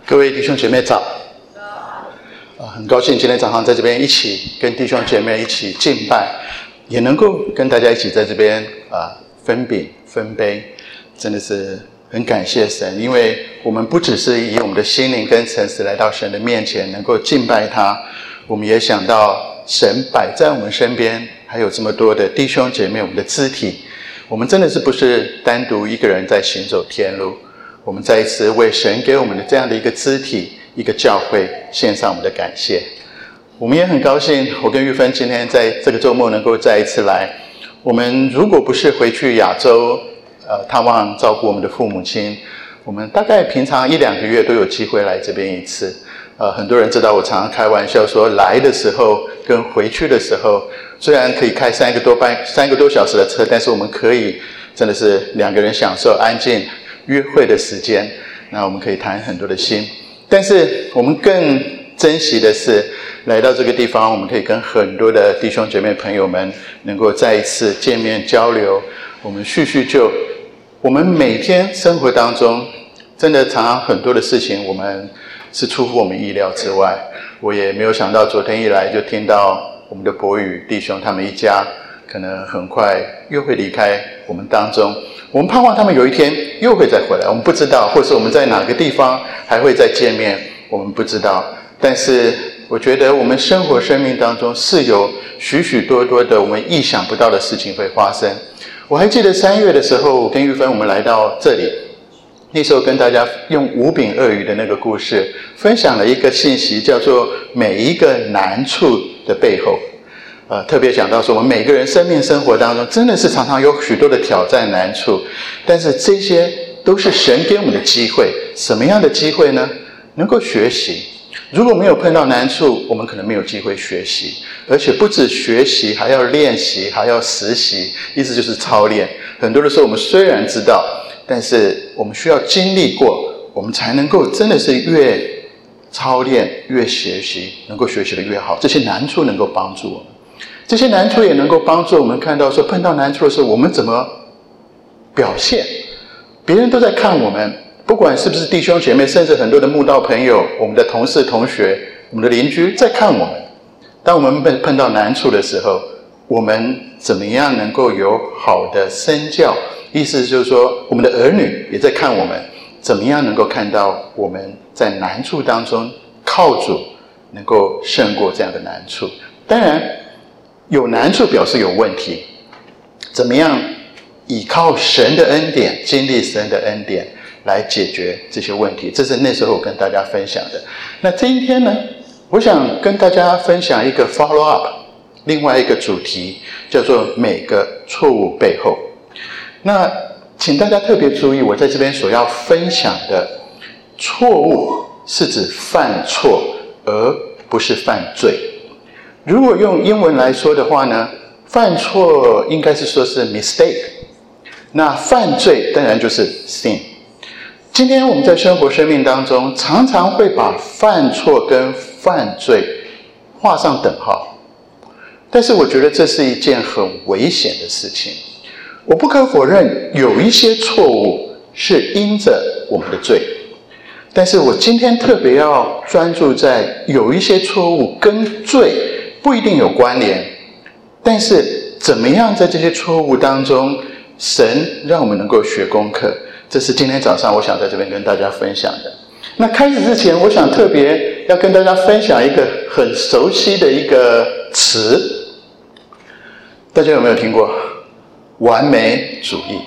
各位弟兄姐妹早。很高兴今天早上在这边一起跟弟兄姐妹一起敬拜，也能够跟大家一起在这边分饼分杯，真的是很感谢神，因为我们不只是以我们的心灵跟诚实来到神的面前能够敬拜他，我们也想到神摆在我们身边还有这么多的弟兄姐妹，我们的肢体，我们真的是不是单独一个人在行走天路，我们再一次为神给我们的这样的一个肢体一个教会献上我们的感谢。我们也很高兴我跟玉芬今天在这个周末能够再一次来，我们如果不是回去亚洲探望照顾我们的父母亲，我们大概平常1-2个月都有机会来这边一次。很多人知道我常常开玩笑说，来的时候跟回去的时候虽然可以开3个多小时的车，但是我们可以真的是2个人享受安静约会的时间，那我们可以谈很多的心。但是我们更珍惜的是来到这个地方，我们可以跟很多的弟兄姐妹朋友们能够再一次见面交流，我们叙叙旧。我们每天生活当中真的常常很多的事情我们是出乎我们意料之外，我也没有想到昨天一来就听到我们的博宇弟兄他们一家可能很快又会离开我们当中，我们盼望他们有一天又会再回来，我们不知道，或是我们在哪个地方还会再见面，我们不知道。但是我觉得我们生活生命当中是有许许多多的我们意想不到的事情会发生。我还记得3月的时候，我跟玉芬我们来到这里，那时候跟大家用5饼2鱼的那个故事分享了一个信息，叫做每一个难处的背后。特别讲到说我们每个人生命生活当中真的是常常有许多的挑战难处，但是这些都是神给我们的机会。什么样的机会呢？能够学习。如果没有碰到难处，我们可能没有机会学习，而且不止学习，还要练习，还要实习，意思就是操练。很多的时候我们虽然知道，但是我们需要经历过，我们才能够真的是越操练越学习，能够学习的越好。这些难处能够帮助我们，这些难处也能够帮助我们看到说，碰到难处的时候我们怎么表现。别人都在看我们，不管是不是弟兄姐妹，甚至很多的慕道朋友，我们的同事同学，我们的邻居在看我们。当我们碰到难处的时候，我们怎么样能够有好的身教，意思就是说我们的儿女也在看我们，怎么样能够看到我们在难处当中靠主能够胜过这样的难处。当然有难处表示有问题，怎么样依靠神的恩典，经历神的恩典来解决这些问题，这是那时候我跟大家分享的。那今天呢，我想跟大家分享一个 follow up， 另外一个主题叫做每个错误背后。那请大家特别注意，我在这边所要分享的错误是指犯错而不是犯罪。如果用英文来说的话呢，犯错应该是说是 mistake， 那犯罪当然就是 sin。 今天我们在生活生命当中常常会把犯错跟犯罪画上等号，但是我觉得这是一件很危险的事情。我不可否认有一些错误是因着我们的罪，但是我今天特别要专注在有一些错误跟罪不一定有关联，但是怎么样在这些错误当中，神让我们能够学功课，这是今天早上我想在这边跟大家分享的。那开始之前，我想特别要跟大家分享一个很熟悉的一个词，大家有没有听过？完美主义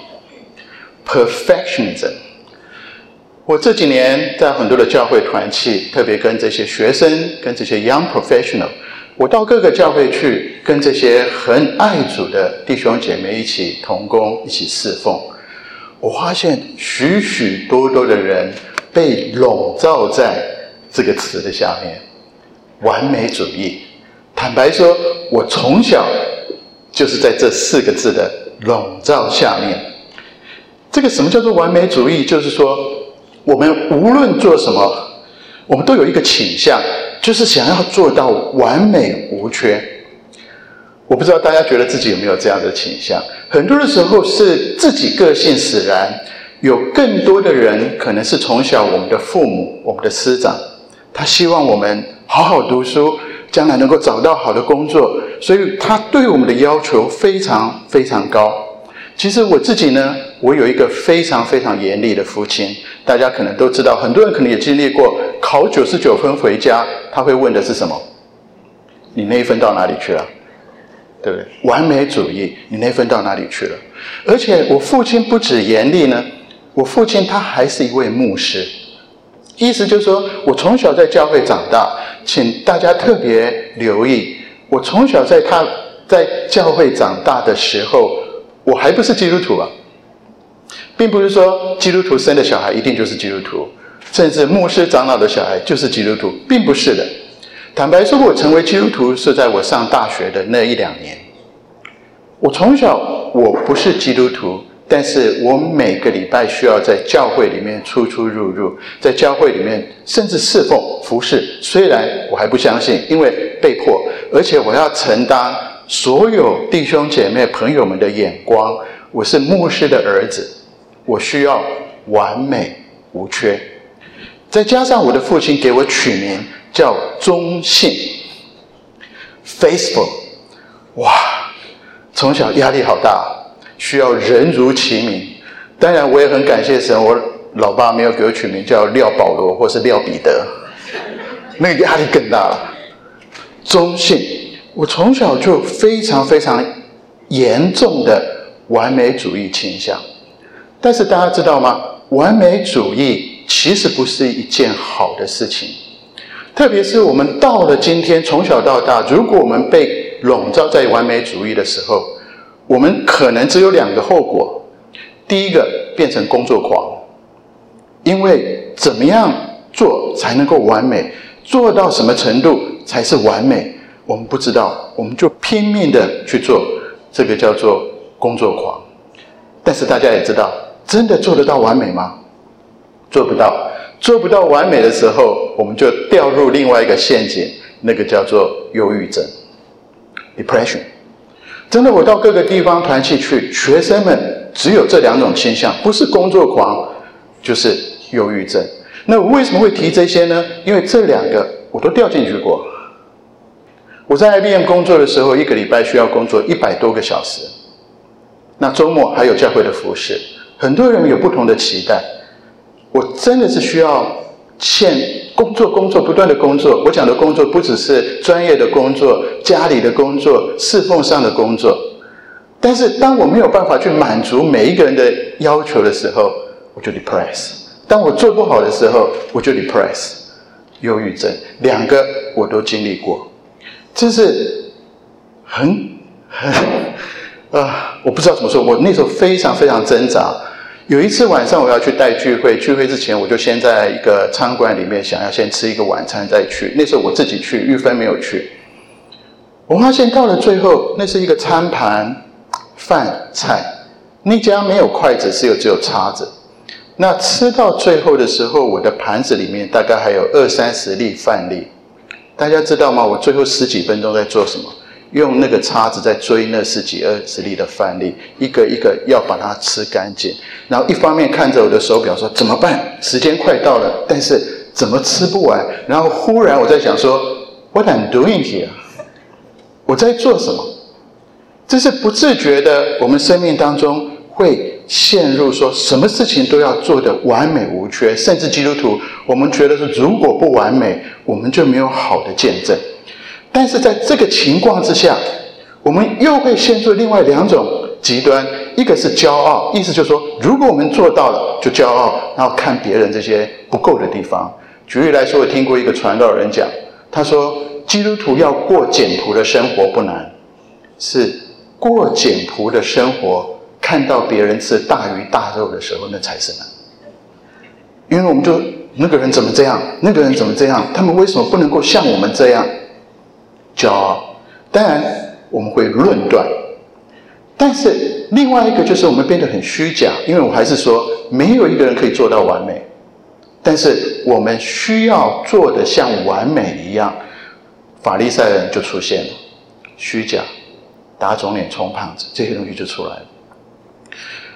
perfectionism。 我这几年在很多的教会团契，特别跟这些学生，跟这些 young professional， 我到各个教会去跟这些很爱主的弟兄姐妹一起同工，一起侍奉。我发现许许多多的人被笼罩在这个词的下面，完美主义。坦白说，我从小就是在这4个字的笼罩下面。这个什么叫做完美主义？就是说我们无论做什么，我们都有一个倾向，就是想要做到完美无缺。我不知道大家觉得自己有没有这样的倾向。很多的时候是自己个性使然， 有更多的人可能是从小我们的父母、我们的师长，他希望我们好好读书，将来能够找到好的工作，所以他对我们的要求非常非常高。其实我自己呢，我有一个非常非常严厉的父亲，大家可能都知道，很多人可能也经历过，考99分回家，他会问的是什么？你那一分到哪里去了？对不对？完美主义，你那分到哪里去了？而且我父亲不止严厉呢，我父亲他还是一位牧师，意思就是说，我从小在教会长大，请大家特别留意，我从小在教会长大的时候，我还不是基督徒啊，并不是说基督徒生的小孩一定就是基督徒，甚至牧师长老的小孩就是基督徒，并不是的。坦白说，我成为基督徒是在我上大学的那1-2年。我从小我不是基督徒，但是我每个礼拜需要在教会里面出出入入，在教会里面甚至侍奉服侍。虽然我还不相信，因为被迫，而且我要承担所有弟兄姐妹朋友们的眼光。我是牧师的儿子，我需要完美无缺。再加上我的父亲给我取名叫忠信 faithful， 哇，从小压力好大，需要人如其名。当然我也很感谢神，我老爸没有给我取名叫廖保罗或是廖彼得，那个压力更大了。忠信，我从小就非常非常严重的完美主义倾向。但是大家知道吗？完美主义其实不是一件好的事情。特别是我们到了今天，从小到大，如果我们被笼罩在完美主义的时候，我们可能只有2个后果。第一个，变成工作狂，因为怎么样做才能够完美，做到什么程度才是完美，我们不知道，我们就拼命的去做，这个叫做工作狂。但是大家也知道，真的做得到完美吗？做不到。做不到完美的时候，我们就掉入另外一个陷阱，那个叫做忧郁症 depression。 真的，我到各个地方团契去，学生们只有这2种倾向，不是工作狂就是忧郁症。那我为什么会提这些呢？因为这2个我都掉进去过。我在 IBM 工作的时候，1个礼拜需要工作100多个小时，那周末还有教会的服事，很多人有不同的期待。我真的是需要工作，不断的工作。我讲的工作不只是专业的工作、家里的工作、侍奉上的工作。但是当我没有办法去满足每一个人的要求的时候，我就 depress。当我做不好的时候，我就 depress， 忧郁症。2个我都经历过，真是我不知道怎么说，我那时候非常非常挣扎。有一次晚上我要去带聚会，聚会之前我就先在一个餐馆里面想要先吃一个晚餐再去。那时候我自己去，玉芬没有去。我发现到了最后，那是一个餐盘饭菜，那家没有筷子，只有叉子。那吃到最后的时候，我的盘子里面大概还有20-30粒饭粒。大家知道吗？我最后10几分钟在做什么？用那个叉子在追那10几20粒的饭粒，一个一个要把它吃干净。然后一方面看着我的手表说怎么办？时间快到了，但是怎么吃不完？然后忽然我在想说 What I'm doing here？ 我在做什么？这是不自觉的，我们生命当中会陷入说什么事情都要做得完美无缺，甚至基督徒我们觉得说如果不完美，我们就没有好的见证。但是在这个情况之下，我们又会陷入另外2种极端。一个是骄傲，意思就是说如果我们做到了就骄傲，然后看别人这些不够的地方。举例来说，我听过一个传道人讲，他说基督徒要过简朴的生活不难，是过简朴的生活看到别人吃大鱼大肉的时候，那才是难。因为我们就那个人怎么这样，那个人怎么这样，他们为什么不能够像我们这样？骄傲。当然我们会论断，但是另外一个就是我们变得很虚假。因为我还是说没有一个人可以做到完美，但是我们需要做得像完美一样。法利赛人就出现了，虚假、打肿脸充胖子，这些东西就出来了。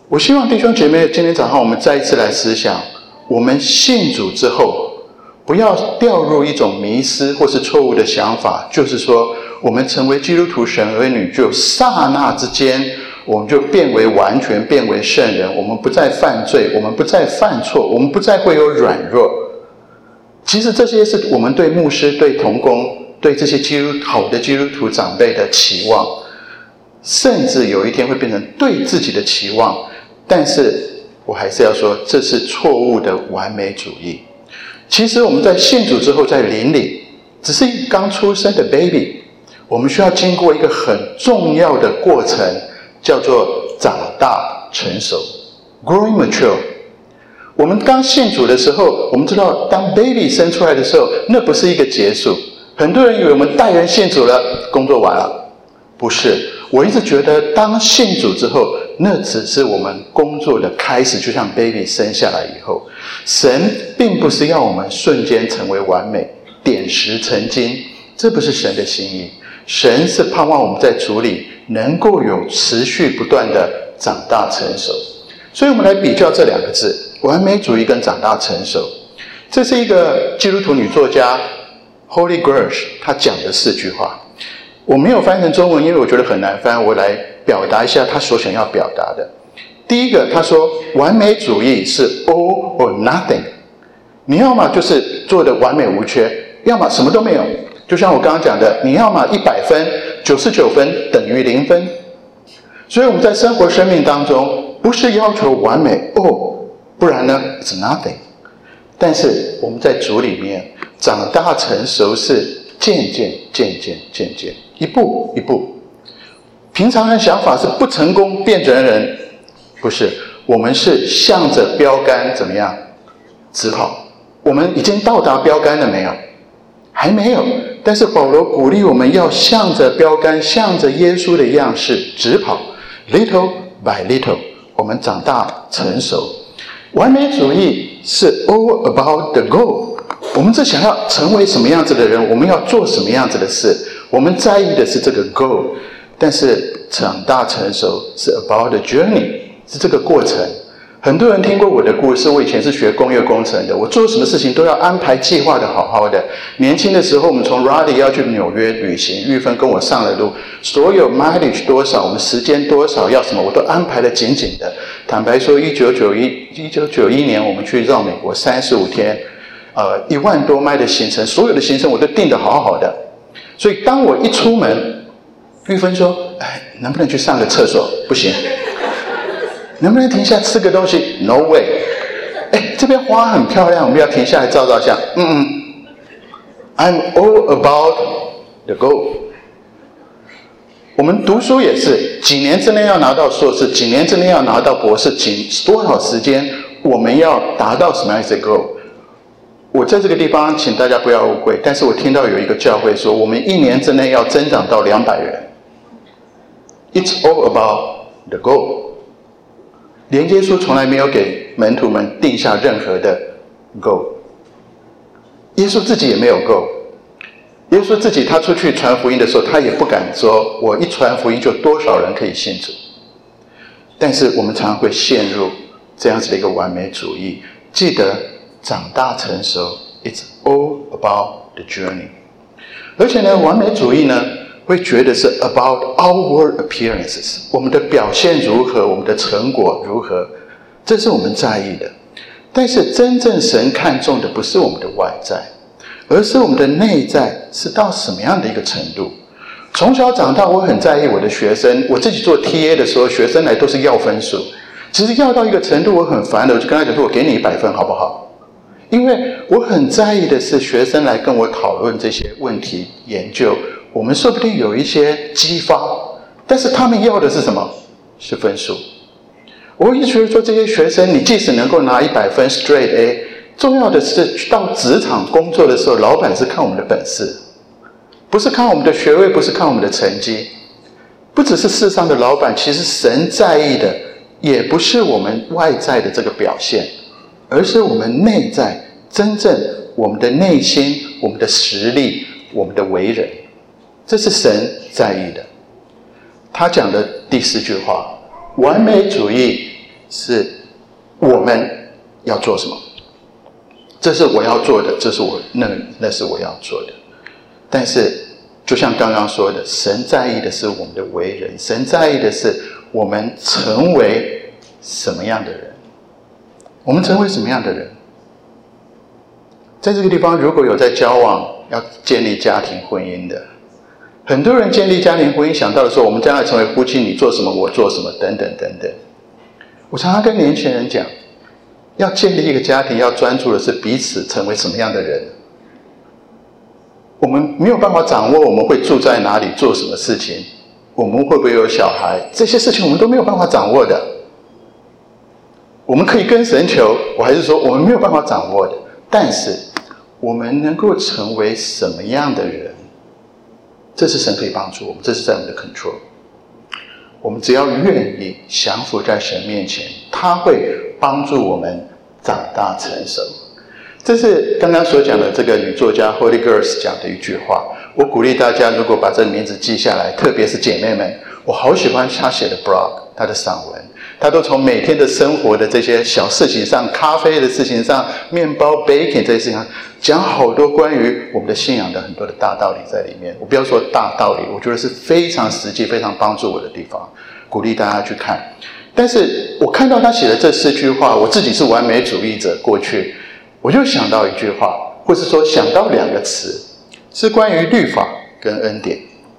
我希望弟兄姐妹今天早上我们再一次来思想，我们信主之后不要掉入一种迷失或是错误的想法，就是说我们成为基督徒神儿女，就刹那之间我们就变为完全，变为圣人，我们不再犯罪，我们不再犯错，我们不再会有软弱。其实这些是我们对牧师、对同工、对这些好的基督徒长辈的期望，甚至有一天会变成对自己的期望。但是我还是要说，这是错误的完美主义。其实我们在信主之后，在灵里只是一个刚出生的 baby， 我们需要经过一个很重要的过程，叫做长大成熟 growing mature。 我们刚信主的时候，我们知道当 baby 生出来的时候，那不是一个结束。很多人以为我们带人信主了，工作完了，不是。我一直觉得当信主之后，那只是我们工作的开始，就像 baby 生下来以后，神并不是要我们瞬间成为完美，点石成金，这不是神的心意。神是盼望我们在主里能够有持续不断的长大成熟。所以我们来比较这两个字，完美主义跟长大成熟。这是一个基督徒女作家 Holly Gersh 她讲的4句话，我没有翻成中文，因为我觉得很难翻，我来表达一下她所想要表达的。第一个，她说完美主义是 all or nothing， 你要么就是做的完美无缺，要么什么都没有。就像我刚刚讲的，你要么100分，99分等于0分。所以我们在生活生命当中，不是要求完美不然呢 it's nothing。 但是我们在主里面长大成熟是渐渐一步一步。平常人想法是不成功变成人，不是，我们是向着标杆怎么样直跑。我们已经到达标杆了没有？还没有。但是保罗鼓励我们要向着标杆，向着耶稣的样式直跑， little by little 我们长大成熟。完美主义是 all about the goal， 我们是想要成为什么样子的人，我们要做什么样子的事，我们在意的是这个 goal。 但是长大成熟是 about the journey， 是这个过程。很多人听过我的故事，我以前是学工业工程的，我做什么事情都要安排计划的好好的。年轻的时候，我们从 Raleigh 要去纽约旅行，玉芬跟我上了路，所有 mileage 多少，我们时间多少，要什么我都安排得紧紧的。坦白说1991年我们去绕美国35天，1万多迈的行程，所有的行程我都定得好好的。所以当我一出门，玉芬说能不能去上个厕所？不行。能不能停下吃个东西？ No way。 这边花很漂亮，我们要停下来照照相。I'm all about the goal。 我们读书也是，几年之内要拿到硕士，几年之内要拿到博士，多少时间我们要达到什么样的 goal。 我在这个地方请大家不要误会，但是我听到有一个教会说，我们1年之内要增长到200人。 It's all about the goal。连耶稣从来没有给门徒们定下任何的 goal， 耶稣自己也没有 goal。 耶稣自己他出去传福音的时候，他也不敢说我一传福音就多少人可以信主。但是我们常常会陷入这样子的一个完美主义。记得长大成熟 It's all about the journey。 而且呢，完美主义呢会觉得是 about outward appearances， 我们的表现如何，我们的成果如何，这是我们在意的。但是真正神看重的不是我们的外在，而是我们的内在是到什么样的一个程度。从小长大，我很在意我的学生，我自己做 TA 的时候，学生来都是要分数，其实要到一个程度我很烦的，我就跟他讲说，我给你100分好不好？因为我很在意的是学生来跟我讨论这些问题研究，我们说不定有一些激发，但是他们要的是什么？是分数。我一直觉得说，这些学生你即使能够拿100分 straight A， 重要的是到职场工作的时候，老板是看我们的本事，不是看我们的学位，不是看我们的成绩。不只是世上的老板，其实神在意的也不是我们外在的这个表现，而是我们内在真正我们的内心，我们的实力，我们的为人，这是神在意的。他讲的第4句话，完美主义是我们要做什么，这是我要做的，这是那是我要做的。但是就像刚刚说的，神在意的是我们的为人，神在意的是我们成为什么样的人。我们成为什么样的人？在这个地方，如果有在交往要建立家庭婚姻的，很多人建立家庭婚姻想到的时候，我们将来成为夫妻，你做什么我做什么等等等等。我常常跟年轻人讲，要建立一个家庭，要专注的是彼此成为什么样的人。我们没有办法掌握我们会住在哪里，做什么事情，我们会不会有小孩，这些事情我们都没有办法掌握的。我们可以跟神求，我还是说我们没有办法掌握的。但是我们能够成为什么样的人，这是神可以帮助我们，这是在我们的 control。 我们只要愿意降服在神面前，他会帮助我们长大成熟。这是刚刚所讲的这个女作家 Holly Girls 讲的一句话，我鼓励大家如果把这个名字记下来，特别是姐妹们，我好喜欢她写的 blog， 她的散文，她都从每天的生活的这些小事情上，咖啡的事情上，面包 baking 这些事情上，讲好多关于我们的信仰的很多的大道理在里面。我不要说大道理，我觉得是非常实际非常帮助我的地方，鼓励大家去看。但是我看到她写的这4句话，我自己是完美主义者，过去我就想到一句话，或是说想到2个词，是关于律法跟恩典。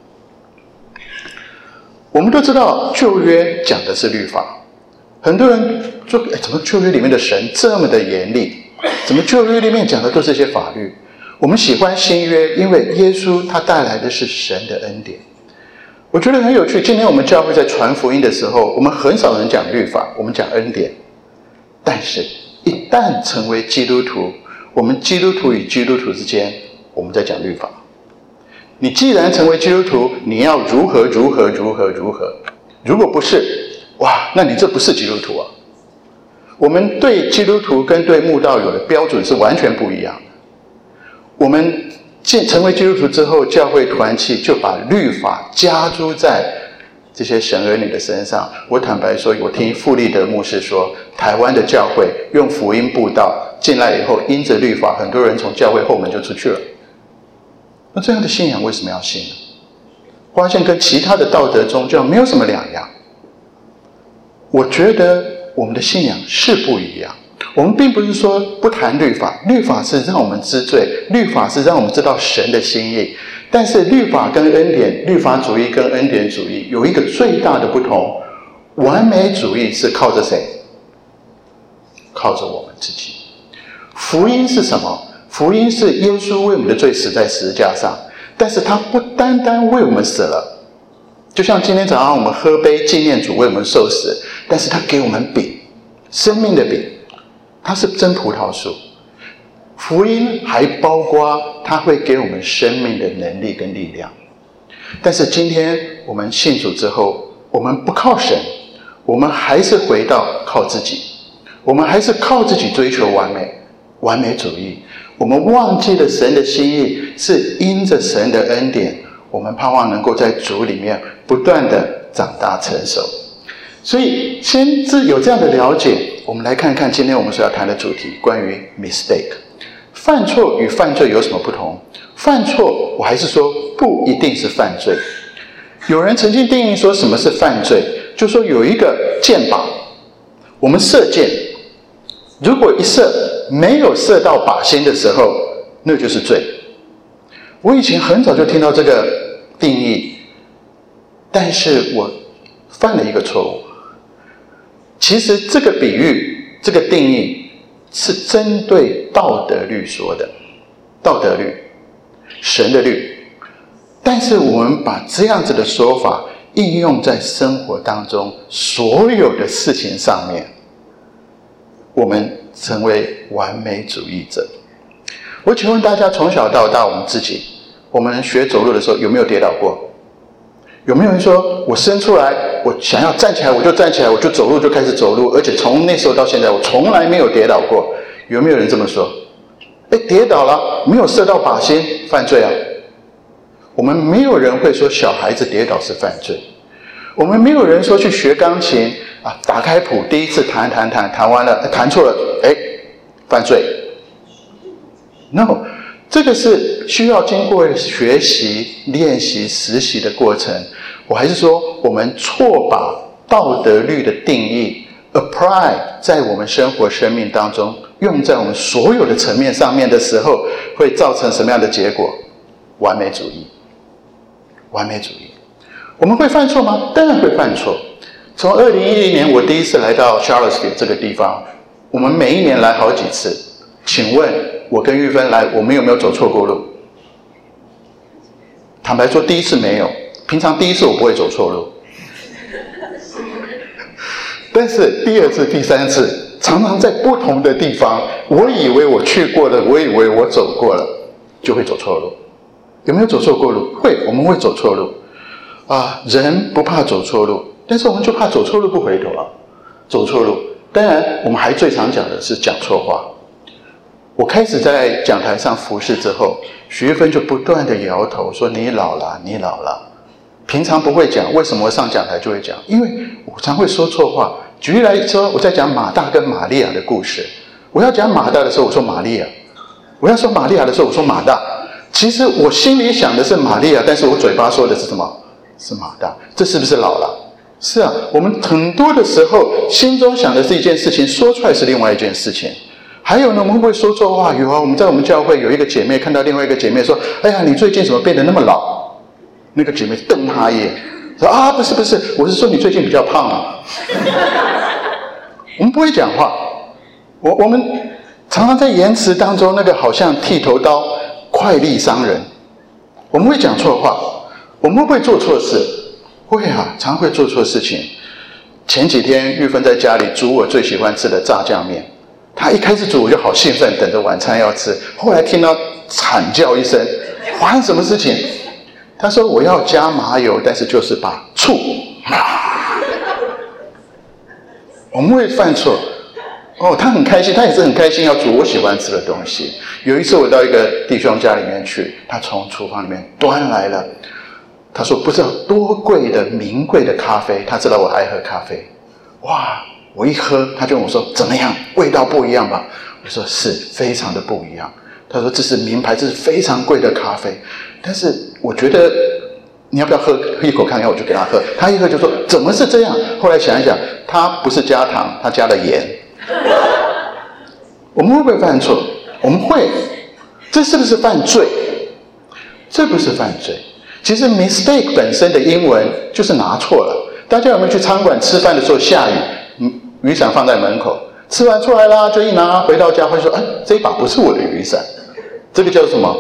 我们都知道旧约讲的是律法，很多人说怎么旧约里面的神这么的严厉，怎么旧约里面讲的都是一些法律。我们喜欢新约，因为耶稣他带来的是神的恩典。我觉得很有趣，今天我们教会在传福音的时候，我们很少人讲律法，我们讲恩典。但是一旦成为基督徒，我们基督徒与基督徒之间，我们在讲律法。你既然成为基督徒，你要如何如何如何如何，如果不是，哇，那你这不是基督徒啊。我们对基督徒跟对慕道友的标准是完全不一样的。我们成为基督徒之后，教会团契就把律法加诸在这些神儿女的身上。我坦白说，我听傅立德牧师说，台湾的教会用福音布道进来以后，因着律法，很多人从教会后门就出去了。那这样的信仰为什么要信呢？发现跟其他的道德宗教没有什么两样。我觉得我们的信仰是不一样。我们并不是说不谈律法，律法是让我们知罪，律法是让我们知道神的心意。但是律法跟恩典，律法主义跟恩典主义有一个最大的不同，完美主义是靠着谁？靠着我们自己。福音是什么？福音是耶稣为我们的罪死在十字架上，但是他不单单为我们死了，就像今天早上我们喝杯纪念主为我们受死，但是他给我们饼，生命的饼，它是真葡萄树。福音还包括它会给我们生命的能力跟力量。但是今天我们信主之后，我们不靠神，我们还是回到靠自己，我们还是靠自己追求完美，完美主义。我们忘记了神的心意，是因着神的恩典，我们盼望能够在主里面不断的长大成熟。所以先有这样的了解，我们来看看今天我们所要谈的主题，关于 mistake。犯错与犯罪有什么不同？犯错，我还是说不一定是犯罪。有人曾经定义说什么是犯罪，就说有一个箭靶，我们射箭，如果一射没有射到靶心的时候，那就是罪。我以前很早就听到这个定义，但是我犯了一个错误。其实这个比喻，这个定义是针对道德律说的，道德律，神的律。但是我们把这样子的说法应用在生活当中所有的事情上面，我们成为完美主义者。我请问大家，从小到大，我们自己，我们学走路的时候有没有跌倒过？有没有人说，我生出来，我想要站起来我就站起来，我就走路就开始走路，而且从那时候到现在我从来没有跌倒过？有没有人这么说？跌倒了没有射到靶心，犯罪啊。我们没有人会说小孩子跌倒是犯罪，我们没有人说去学钢琴打开谱，第一次弹完了，弹错了，犯罪。No， 这个是需要经过学习、练习、实习的过程。我还是说，我们错把道德律的定义 apply 在我们生活生命当中，用在我们所有的层面上面的时候，会造成什么样的结果？完美主义。完美主义。我们会犯错吗？当然会犯错。从2010年我第一次来到 Charlottesville 这个地方，我们每一年来好几次。请问我跟玉芬来，我们有没有走错过路？坦白说，第一次没有。平常第一次我不会走错路，但是第二次、第三次，常常在不同的地方，我以为我去过了，我以为我走过了，就会走错路。有没有走错过路？会，我们会走错路。人不怕走错路，但是我们就怕走错路不回头啊。走错路，当然我们还最常讲的是讲错话。我开始在讲台上服侍之后，徐玉芬就不断的摇头说：“你老了，你老了。”平常不会讲，为什么上讲台就会讲？因为我常会说错话。举例来说，我在讲马大跟玛利亚的故事。我要讲马大的时候，我说玛利亚；我要说玛利亚的时候，我说马大。其实我心里想的是玛利亚，但是我嘴巴说的是什么？是马大。这是不是老了？是啊，我们很多的时候心中想的是一件事情，说出来是另外一件事情。还有呢，我们会不会说错话？有啊，我们在我们教会有一个姐妹看到另外一个姐妹说：“哎呀，你最近怎么变得那么老？”那个姐妹瞪她一眼，说：“不是，我是说你最近比较胖啊。”我们不会讲话，我们常常在言辞当中，那个好像剃头刀，快利伤人。我们会讲错话，我们会不会做错事？会啊，常会做错事情。前几天玉芬在家里煮我最喜欢吃的炸酱面，她一开始煮我就好兴奋，等着晚餐要吃。后来听到惨叫一声，发生什么事情？他说我要加麻油，但是就是把醋。我们会犯错。他很开心，他也是很开心要煮我喜欢吃的东西。有一次我到一个弟兄家里面去，他从厨房里面端来了，他说不知道多贵的名贵的咖啡，他知道我爱喝咖啡。哇，我一喝他就问我说怎么样，味道不一样吧？我说是，非常的不一样。他说这是名牌，这是非常贵的咖啡，但是我觉得你要不要喝一口看看？我就给他喝，他一喝就说怎么是这样？后来想一想，他不是加糖，他加了盐。我们会不会犯错？我们会。这是不是犯罪？这不是犯罪。其实 mistake 本身的英文就是拿错了。大家有没有去餐馆吃饭的时候下雨，雨伞放在门口，吃完出来啦就一拿，回到家会说这一把不是我的雨伞。这个叫什么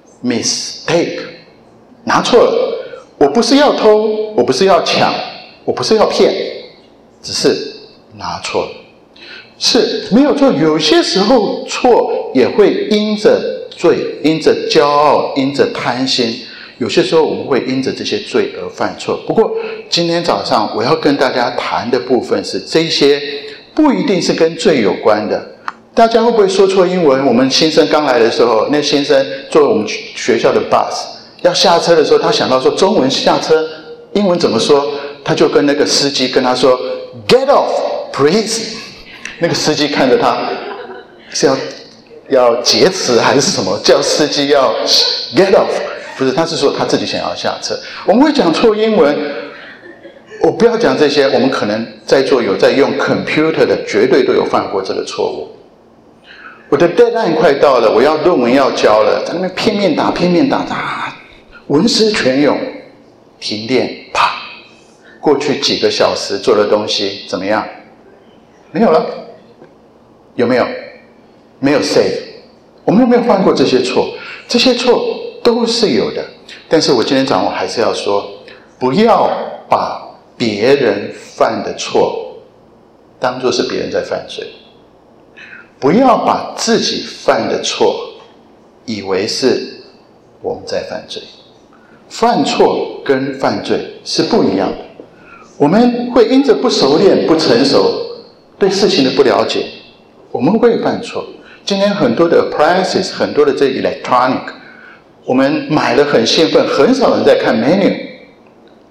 mistake， 拿错了。我不是要偷，我不是要抢，我不是要骗，只是拿错了。是没有错，有些时候错也会因着罪，因着骄傲，因着贪心，有些时候我们会因着这些罪而犯错。不过今天早上我要跟大家谈的部分是，这些不一定是跟罪有关的。大家会不会说错英文？我们新生刚来的时候，那新生坐我们学校的 bus 要下车的时候，他想到说中文下车英文怎么说，他就跟那个司机跟他说 Get off please。那个司机看着他是要劫持还是什么，叫司机要 get off， 不是，他是说他自己想要下车。我们会讲错英文，我不要讲这些，我们可能在座有在用 computer 的，绝对都有犯过这个错误。我的 deadline 快到了，我要论文要交了，在那边拼命打，文思泉涌，停电，啪，过去几个小时做的东西怎么样？没有了。有没有？没有 save。我们有没有犯过这些错？这些错都是有的。但是我今天早上我还是要说，不要把别人犯的错当作是别人在犯罪，不要把自己犯的错以为是我们在犯罪。犯错跟犯罪是不一样的。我们会因着不熟练、不成熟，对事情的不了解，我们会犯错。今天很多的 appliances， 很多的这 electronic， 我们买了很兴奋，很少人在看 menu。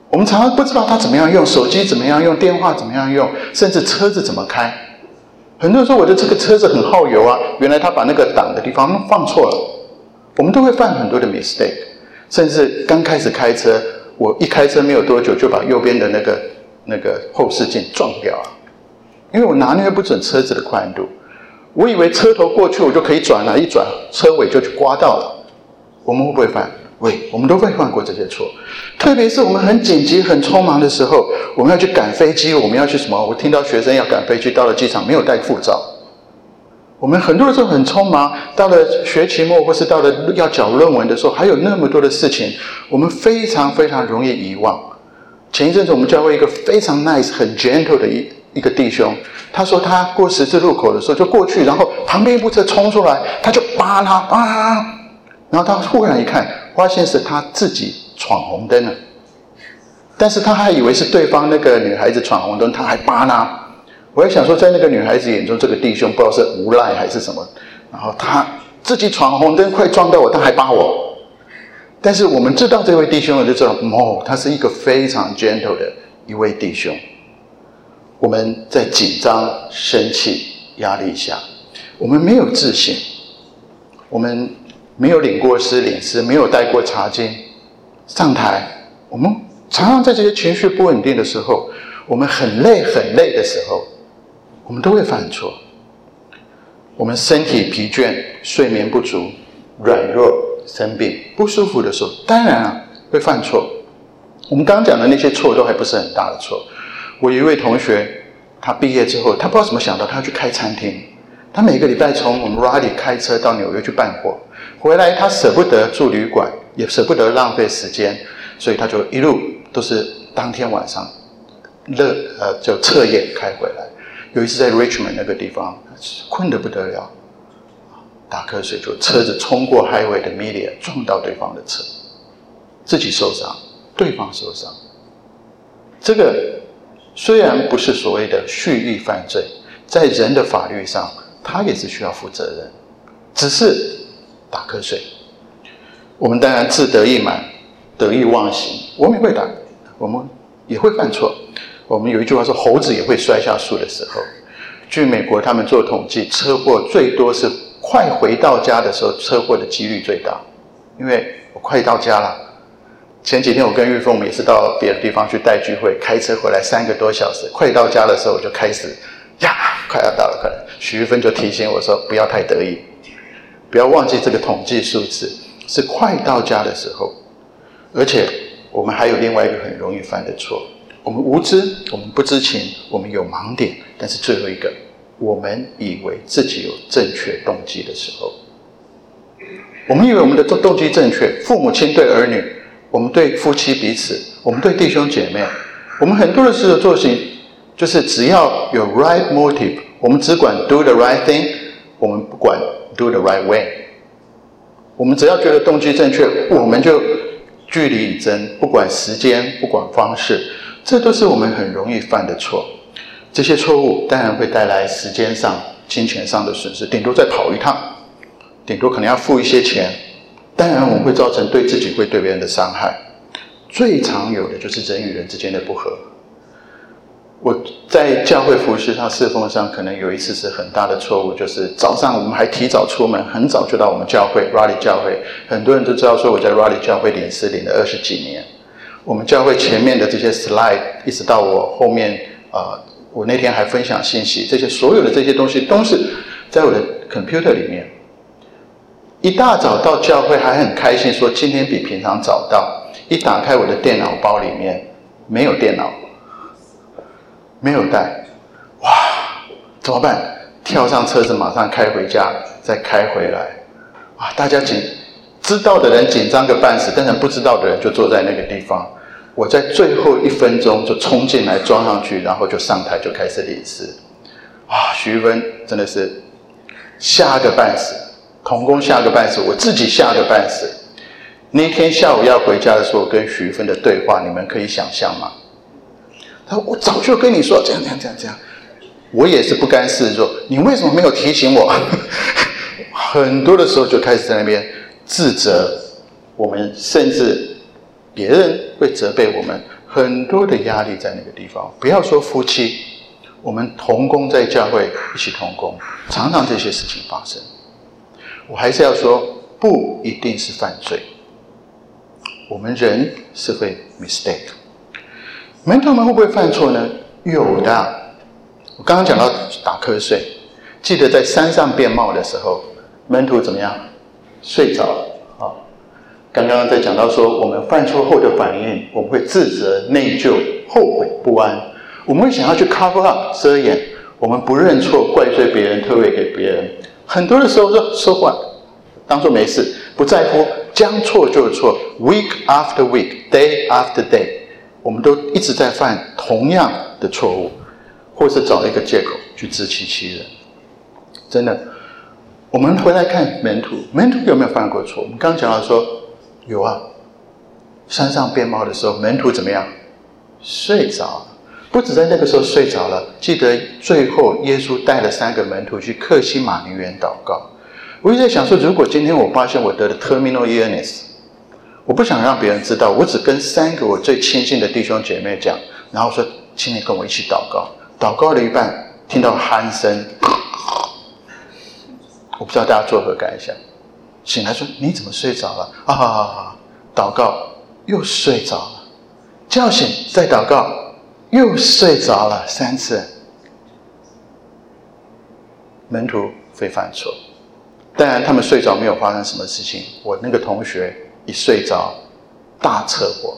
我们常常不知道他怎么样用手机，怎么样用电话，怎么样用，甚至车子怎么开。很多人说我的这个车子很耗油啊，原来他把那个档的地方放错了。我们都会犯很多的 mistake， 甚至刚开始开车，我一开车没有多久就把右边的那个后视镜撞掉了，因为我拿捏不准车子的宽度，我以为车头过去我就可以转了，一转车尾就去刮到了。我们会不会犯？我们都会犯过这些错，特别是我们很紧急、很匆忙的时候，我们要去赶飞机，我们要去什么？我听到学生要赶飞机，到了机场没有带护照。我们很多的时候很匆忙，到了学期末或是到了要缴论文的时候，还有那么多的事情，我们非常非常容易遗忘。前一阵子我们教会一个非常 nice、很 gentle 的一个弟兄，他说他过十字路口的时候就过去，然后旁边一部车冲出来，他就扒他啊，然后他忽然一看，发现是他自己闯红灯了，但是他还以为是对方那个女孩子闯红灯，他还扒他。我也想说，在那个女孩子眼中，这个弟兄不知道是无赖还是什么，然后他自己闯红灯，快撞到我，他还扒我。但是我们知道这位弟兄，就知道他是一个非常 gentle 的一位弟兄。我们在紧张、生气、压力下，我们没有自信，我们没有领过诗、领诗，没有带过茶经上台，我们常常在这些情绪不稳定的时候，我们很累的时候，我们都会犯错。我们身体疲倦、睡眠不足、软弱、生病、不舒服的时候，当然会犯错。我们刚刚讲的那些错都还不是很大的错。我有一位同学，他毕业之后，他不知道怎么想到他要去开餐厅。他每个礼拜从我们 Raleigh 开车到纽约去办货，回来他舍不得住旅馆，也舍不得浪费时间，所以他就一路都是当天晚上就彻夜开回来。有一次在 Richmond 那个地方，困得不得了，打瞌睡，就车子冲过 Highway 的 Media 撞到对方的车，自己受伤，对方受伤。这个虽然不是所谓的蓄意犯罪，在人的法律上，他也是需要负责任，只是打瞌睡。我们当然自得意满、得意忘形，我们也会打，我们也会犯错。我们有一句话说，猴子也会摔下树的时候。据美国他们做统计，车祸最多是快回到家的时候，车祸的几率最大。因为我快到家了，前几天我跟玉凤，我们也是到别的地方去带聚会，开车回来3个多小时，快到家的时候我就开始快要到了，快了。许玉芬就提醒我说，不要太得意，不要忘记这个统计数字是快到家的时候。而且我们还有另外一个很容易犯的错，我们无知，我们不知情，我们有盲点，但是最后一个，我们以为自己有正确动机的时候。我们以为我们的动机正确，父母亲对儿女，我们对夫妻彼此，我们对弟兄姐妹，我们很多的事做事情就是只要有 right motive， 我们只管 do the right thing， 我们不管 do the right way。 我们只要觉得动机正确，我们就据理力争，不管时间，不管方式，这都是我们很容易犯的错。这些错误当然会带来时间上、金钱上的损失，顶多再跑一趟，顶多可能要付一些钱，当然我们会造成对自己会对别人的伤害。最常有的就是人与人之间的不和。我在教会服事上、侍奉上，可能有一次是很大的错误，就是早上我们还提早出门，很早就到我们教会 Raleigh 教会。很多人都知道说我在 Raleigh 教会领诗领了20几年。我们教会前面的这些 slide， 一直到我后面我那天还分享信息，这些所有的这些东西都是在我的 computer 里面。一大早到教会还很开心，说今天比平常早到。一打开我的电脑包里面没有电脑，没有带，哇，怎么办？跳上车子马上开回家，再开回来。哇，大家知道的人紧张个半死，但是不知道的人就坐在那个地方。我在最后1分钟就冲进来装上去，然后就上台就开始领诗。许玉芬真的是吓个半死，同工吓个半死，我自己吓个半死。那天下午要回家的时候，跟许玉芬的对话，你们可以想象吗？他说：“我早就跟你说这样。”我也是不甘示弱，你为什么没有提醒我？很多的时候就开始在那边自责，我们甚至别人会责备我们， 很多的压力在那个地方。不要说夫妻，我们同工在教会一起同工，常常这些事情发生。我还是要说，不一定是犯罪，我们人是会 mistake。门徒们会不会犯错呢？有的。我刚刚讲到打瞌睡，记得在山上变貌的时候，门徒怎么样？睡着了。刚刚在讲到说，我们犯错后的反应，我们会自责、内疚、后悔、不安，我们会想要去 cover up 遮掩，我们不认错，怪罪别人，推诿给别人。很多的时候说话当作没事，不在乎，将错就错 ，week after week，day after day， 我们都一直在犯同样的错误，或是找一个借口去自欺欺人。真的，我们回来看门徒，门徒有没有犯过错？我们刚刚讲到说，有啊。山上变貌的时候，门徒怎么样？睡着了。不止在那个时候睡着了，记得最后耶稣带了3个门徒去客西马尼园祷告。我一直在想说，如果今天我发现我得了 terminal illness， 我不想让别人知道，我只跟3个我最亲近的弟兄姐妹讲，然后说，请你跟我一起祷告。祷告了一半，听到鼾声，我不知道大家作何感想。醒来说，你怎么睡着了？祷告又睡着了，叫醒再祷告又睡着了3次。门徒会犯错，当然他们睡着没有发生什么事情。我那个同学一睡着，大车祸。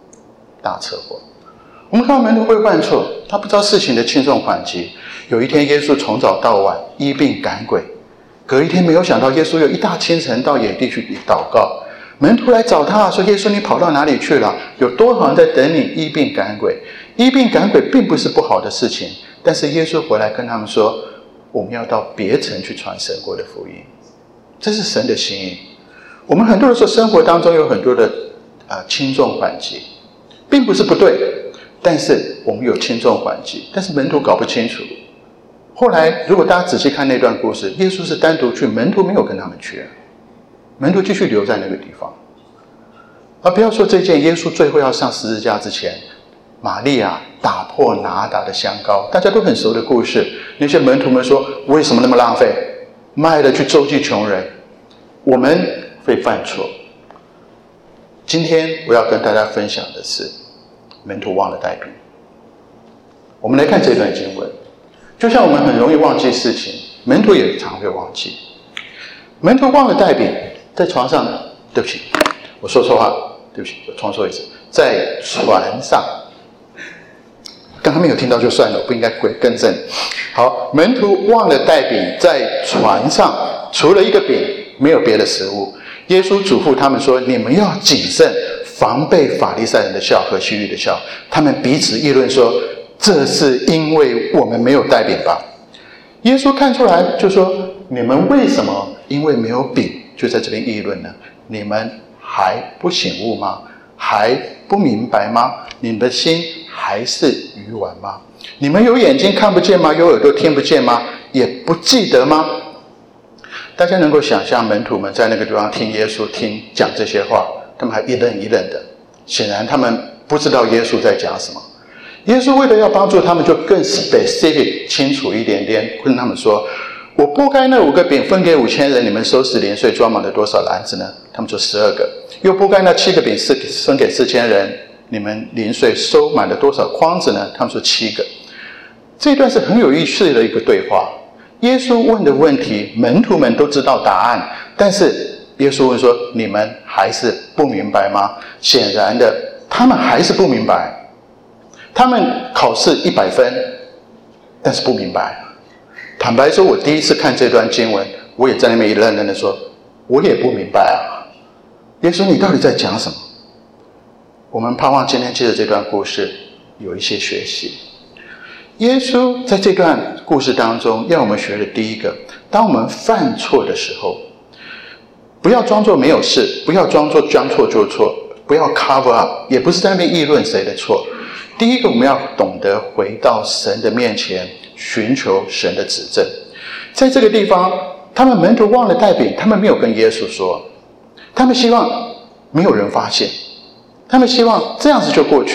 我们看到门徒会犯错，他不知道事情的轻重缓急。有一天耶稣从早到晚医病赶鬼，隔一天没有想到耶稣又一大清晨到野地去祷告。门徒来找他说，耶稣你跑到哪里去了？有多少人在等你医病赶鬼？医病赶鬼并不是不好的事情，但是耶稣回来跟他们说，我们要到别城去传神国的福音。这是神的心意。我们很多的时候生活当中有很多的轻重缓急，并不是不对，但是我们有轻重缓急，但是门徒搞不清楚。后来如果大家仔细看那段故事，耶稣是单独去，门徒没有跟他们去，门徒继续留在那个地方。而不要说这件耶稣最后要上十字架之前，玛利亚打破拿达的香膏，大家都很熟的故事。那些门徒们说，为什么那么浪费，卖了去周济穷人。我们会犯错。今天我要跟大家分享的是，门徒忘了带饼。我们来看这段经文，就像我们很容易忘记事情，门徒也常会忘记。门徒忘了带饼，在床上，对不起，我说错话，对不起，我重说一次，在船上。刚刚没有听到就算了，我不应该更正。好，门徒忘了带饼，在船上，除了一个饼，没有别的食物。耶稣嘱咐他们说，你们要谨慎，防备法利赛人的笑和希律的笑。他们彼此议论说，这是因为我们没有带饼吧？耶稣看出来就说，你们为什么因为没有饼就在这边议论呢？你们还不醒悟吗？还不明白吗？你们的心还是愚顽吗？你们有眼睛看不见吗？有耳朵听不见吗？也不记得吗？大家能够想象门徒们在那个地方听耶稣讲这些话，他们还一愣一愣的，显然他们不知道耶稣在讲什么。耶稣为了要帮助他们，就更 specific 清楚一点点，跟他们说，我拨开那5个饼分给5000人，你们收拾零碎装满了多少篮子呢？他们说12个。又拨开那7个饼分给4000人，你们零碎收满了多少筐子呢？他们说7个。这段是很有意思的一个对话。耶稣问的问题，门徒们都知道答案，但是耶稣问说，你们还是不明白吗？显然的，他们还是不明白。他们考试100分，但是不明白。坦白说，我第一次看这段经文，我也在那边一愣愣的说，我也不明白啊。耶稣，你到底在讲什么？我们盼望今天借着这段故事有一些学习。耶稣在这段故事当中要我们学的第一个，当我们犯错的时候，不要装作没有事，不要装作将错就错，不要 cover up， 也不是在那边议论谁的错。第一个，我们要懂得回到神的面前，寻求神的指正。在这个地方，他们门徒忘了带饼，他们没有跟耶稣说，他们希望没有人发现，他们希望这样子就过去。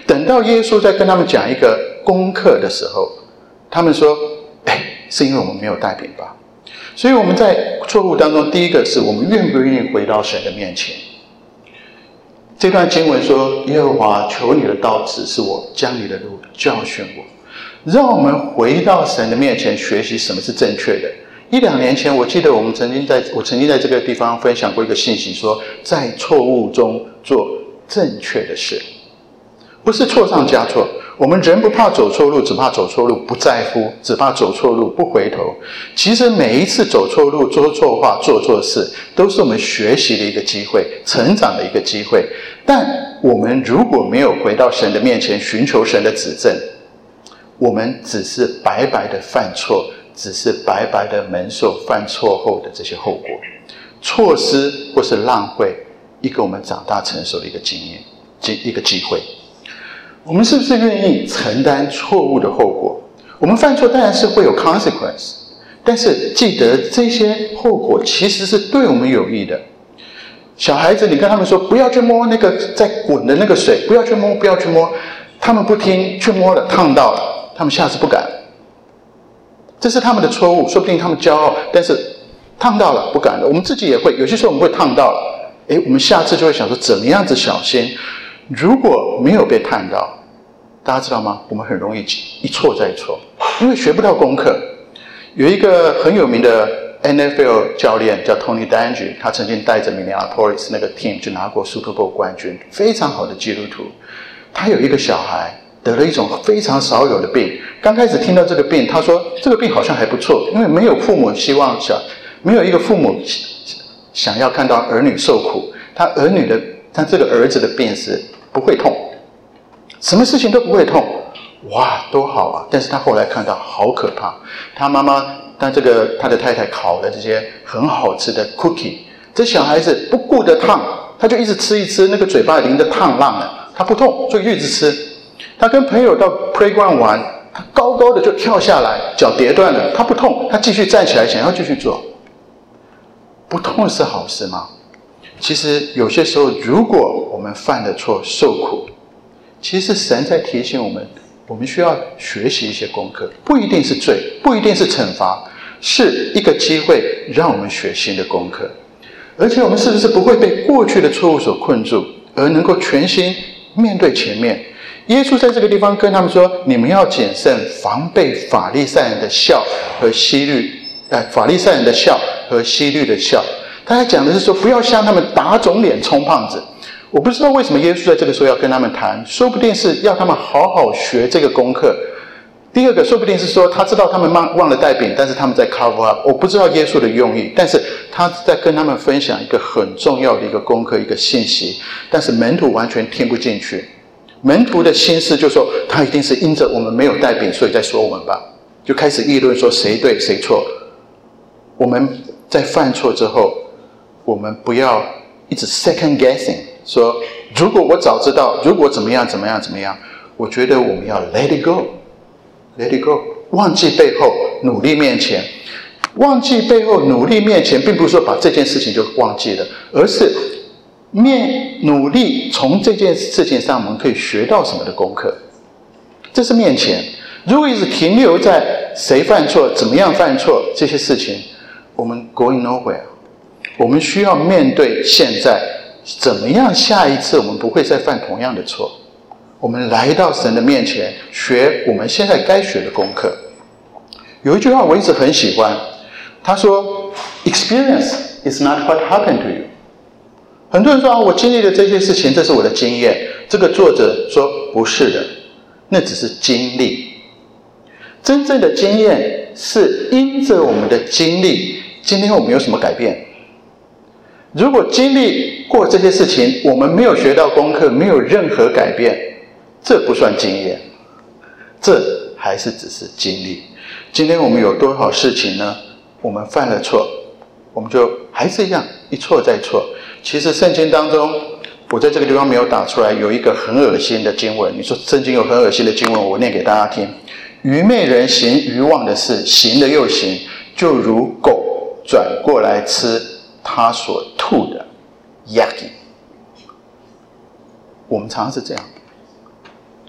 等到耶稣在跟他们讲一个功课的时候，他们说：“是因为我们没有带饼吧？”所以我们在错误当中，第一个是我们愿不愿意回到神的面前。这段经文说：“耶和华，求你的道指示我，将你的路教训我。”让我们回到神的面前，学习什么是正确的。1-2年前，我记得我曾经在这个地方分享过一个信息，说在错误中做正确的事，不是错上加错。我们人不怕走错路，只怕走错路不在乎，只怕走错路不回头。其实每一次走错路、说错话、做错事，都是我们学习的一个机会，成长的一个机会。但我们如果没有回到神的面前，寻求神的指正，我们只是白白的犯错，只是白白的蒙受犯错后的这些后果，错失或是浪费一个我们长大成熟的一个经验，一个机会。我们是不是愿意承担错误的后果？我们犯错当然是会有 consequence， 但是记得这些后果其实是对我们有益的。小孩子，你跟他们说不要去摸那个在滚的那个水，不要去摸，不要去摸，他们不听，去摸了，烫到了，他们下次不敢。这是他们的错误，说不定他们骄傲，但是烫到了不敢了。我们自己也会，有些时候我们会烫到了，我们下次就会想说怎么样子小心。如果没有被烫到，大家知道吗？我们很容易一错再错，因为学不到功课。有一个很有名的 NFL 教练叫 Tony Dungy， 他曾经带着 Minneapolis 那个 team 去拿过 Super Bowl 冠军，非常好的基督徒。他有一个小孩得了一种非常少有的病，刚开始听到这个病，他说这个病好像还不错，因为没有父母希望没有一个父母想要看到儿女受苦。他这个儿子的病是不会痛，什么事情都不会痛，哇，多好啊！但是他后来看到好可怕，他妈妈他的太太烤的这些很好吃的 cookie， 这小孩子不顾得烫，他就一直吃一吃，那个嘴巴淋得烫烂了，他不痛，就一直吃。他跟朋友到 playground 玩，他高高的就跳下来，脚跌断了，他不痛，他继续站起来想要继续做。不痛是好事吗？其实有些时候，如果我们犯了错受苦，其实神在提醒我们，我们需要学习一些功课，不一定是罪，不一定是惩罚，是一个机会让我们学新的功课。而且我们是不是不会被过去的错误所困住，而能够全心面对前面？耶稣在这个地方跟他们说，你们要谨慎，防备法利赛人的笑和希律，法利赛人的笑和希律的笑。他还讲的是说，不要向他们打肿脸充胖子。我不知道为什么耶稣在这个时候要跟他们谈，说不定是要他们好好学这个功课。第二个，说不定是说他知道他们忘了带饼，但是他们在 cover up。我不知道耶稣的用意，但是他在跟他们分享一个很重要的一个功课，一个信息。但是门徒完全听不进去，门徒的心思就说，他一定是因着我们没有带饼，所以在说我们吧，就开始议论说谁对谁错。我们在犯错之后，我们不要一直 second guessing， 说如果我早知道，如果怎么样怎么样怎么样。我觉得我们要 let it go，let it go， 忘记背后，努力面前。忘记背后，努力面前，并不是说把这件事情就忘记了，而是努力从这件事情上我们可以学到什么的功课，这是面前。如果一直停留在谁犯错，怎么样犯错这些事情，我们 going nowhere。我们需要面对现在，怎么样下一次我们不会再犯同样的错。我们来到神的面前，学我们现在该学的功课。有一句话我一直很喜欢，他说 Experience is not what happened to you。 很多人说我经历了这些事情，这是我的经验。这个作者说不是的，那只是经历。真正的经验是因着我们的经历，今天我们有什么改变？如果经历过这些事情，我们没有学到功课，没有任何改变，这不算经验，这还是只是经历。今天我们有多少事情呢？我们犯了错，我们就还是一样一错再错。其实圣经当中，我在这个地方没有打出来，有一个很恶心的经文。你说圣经有很恶心的经文，我念给大家听。愚昧人行愚妄的事，行了又行，就如狗转过来吃他所吐的 yucky。 我们常常是这样，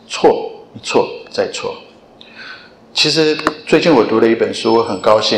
错，一错再错。其实最近我读了一本书，我很高兴，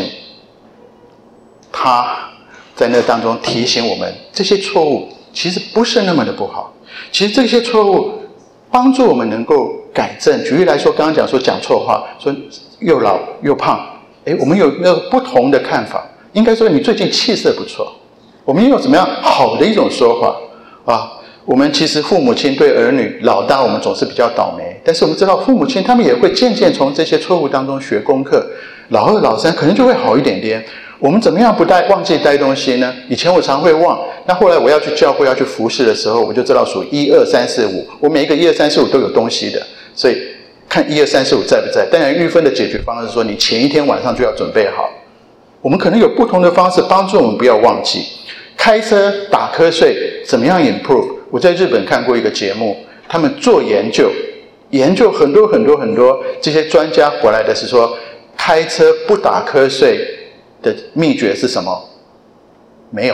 他在那当中提醒我们，这些错误其实不是那么的不好，其实这些错误帮助我们能够改正。举例来说，刚刚讲说讲错话，说又老又胖，我们有没有不同的看法？应该说你最近气色不错，我们也有怎么样好的一种说法啊？我们其实父母亲对儿女老大，我们总是比较倒霉，但是我们知道父母亲他们也会渐渐从这些错误当中学功课，老二老三可能就会好一点点。我们怎么样不忘记带东西呢？以前我常会忘，那后来我要去教会要去服侍的时候，我就知道数1、2、3、4、5，我每一个1、2、3、4、5都有东西的，所以看1、2、3、4、5在不在。当然预分的解决方式是说，你前一天晚上就要准备好。我们可能有不同的方式帮助我们不要忘记。开车打瞌睡怎么样 improve？ 我在日本看过一个节目，他们做研究很多这些专家回来的是说，开车不打瞌睡的秘诀是什么？没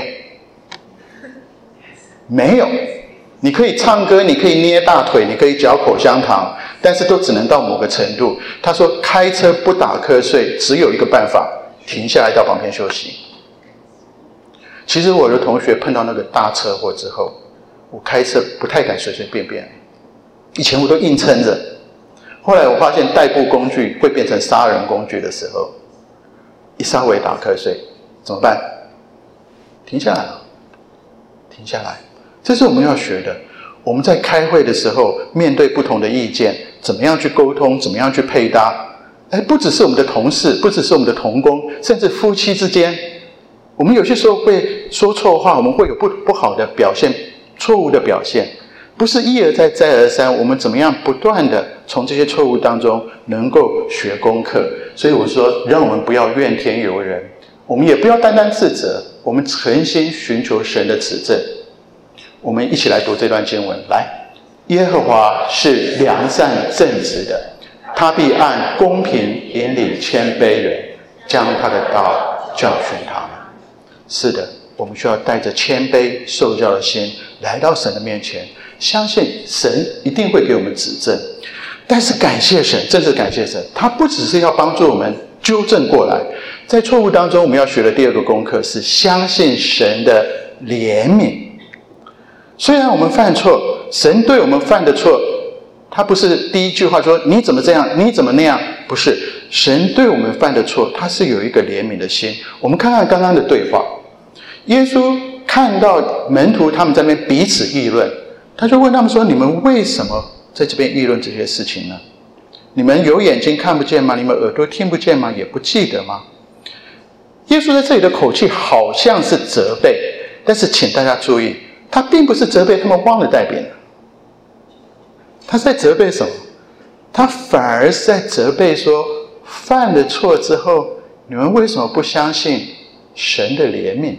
有。你可以唱歌，你可以捏大腿，你可以嚼口香糖，但是都只能到某个程度。他说开车不打瞌睡只有一个办法，停下来到旁边休息。其实我的同学碰到那个大车祸之后，我开车不太敢随随便便，以前我都硬撑着，后来我发现代步工具会变成杀人工具的时候，一稍微打瞌睡怎么办？停下来，这是我们要学的。我们在开会的时候，面对不同的意见，怎么样去沟通，怎么样去配搭。不只是我们的同事，不只是我们的同工，甚至夫妻之间，我们有些时候会说错话，我们会有不好的表现，错误的表现，不是一而再再而三。我们怎么样不断的从这些错误当中能够学功课？所以我说，让我们不要怨天尤人，我们也不要单单自责，我们诚心寻求神的指正。我们一起来读这段经文。来，耶和华是良善正直的，他必按公平引领谦卑人，将他的道教训他们。是的，我们需要带着谦卑受教的心来到神的面前，相信神一定会给我们指正。但是感谢神，真是感谢神，他不只是要帮助我们纠正过来，在错误当中我们要学的第二个功课是相信神的怜悯。虽然我们犯错，神对我们犯的错，他不是第一句话说你怎么这样，你怎么那样，不是。神对我们犯的错，他是有一个怜悯的心。我们看看刚刚的对话，耶稣看到门徒他们在那边彼此议论，他就问他们说，你们为什么在这边议论这些事情呢？你们有眼睛看不见吗？你们耳朵听不见吗？也不记得吗？耶稣在这里的口气好像是责备，但是请大家注意，他并不是责备他们忘了带饼，他是在责备什么？他反而是在责备说，犯了错之后，你们为什么不相信神的怜悯？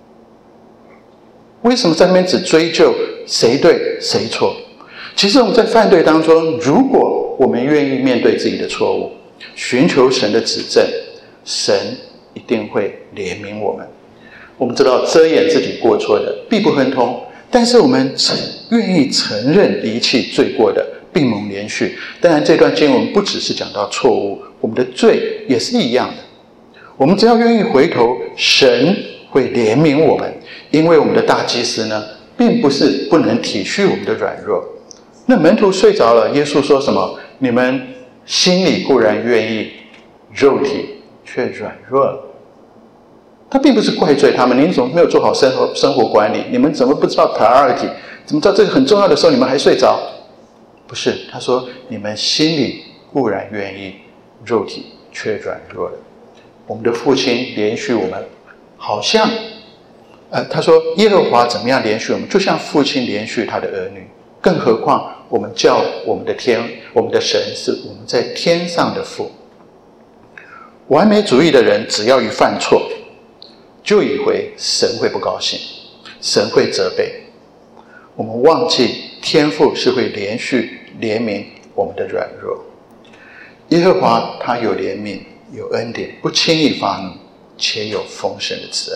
为什么在那边只追究谁对谁错？其实我们在犯罪当中，如果我们愿意面对自己的错误，寻求神的指正，神一定会怜悯我们。我们知道遮掩自己过错的必不亨通，但是我们愿意承认离弃罪过的必蒙怜恤。当然这段经文不只是讲到错误，我们的罪也是一样的。我们只要愿意回头，神会怜悯我们，因为我们的大祭司呢，并不是不能体恤我们的软弱。那门徒睡着了，耶稣说什么？你们心里固然愿意，肉体却软弱了。他并不是怪罪他们，你怎么没有做好生活管理？你们怎么不知道 priority？ 怎么知道这个很重要的时候你们还睡着？不是，他说你们心里固然愿意，肉体却软弱了。我们的父亲怜恤我们，好像他说耶和华怎么样怜恤我们，就像父亲怜恤他的儿女，更何况我们叫我们的神是我们在天上的父。完美主义的人只要一犯错，就以为神会不高兴，神会责备。我们忘记天父是会怜恤怜悯我们的软弱。耶和华他有怜悯有恩典，不轻易发怒，且有丰盛的慈爱。